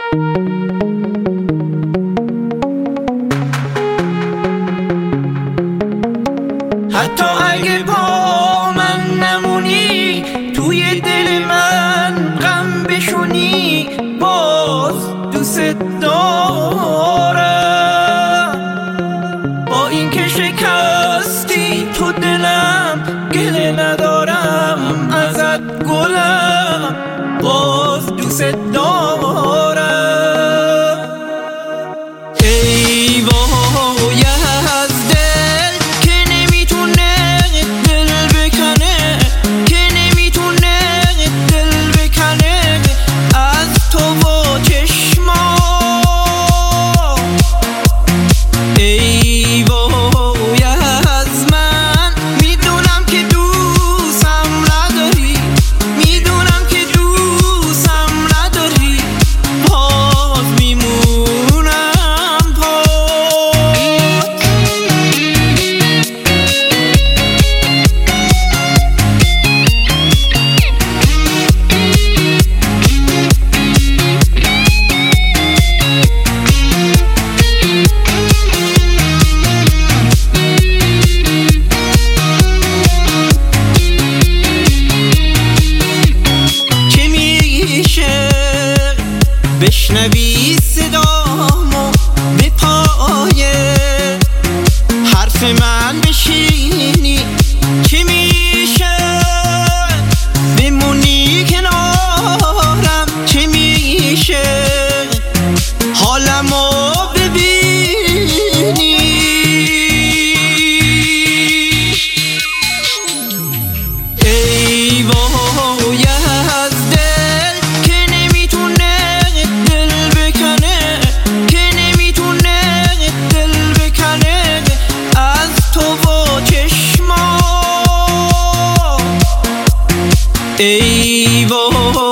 حتی اگه با من نمونی، توی دل من غم بشونی، باز دوست دارم. با این که شکستی تو دلم، گله ندارم ازت گلم، باز دوست دارم. ای وای از دل که نمیتونه دل بکنه، که نمیتونه دل بکنه از تو و چشما. ای وای از من، میدونم که دوستم نداری، میدونم که دوستم نداری، باز میمونم پاک. چه میشه بشنوی صدامو به پای حرف من بشینی، چه میشه بمونی کنارم، چه میشه حالمو ببینی. ای وای از دل که نمیتونه دل بکنه، که نمیتونه دل بکنه از تو و چشما. ای وای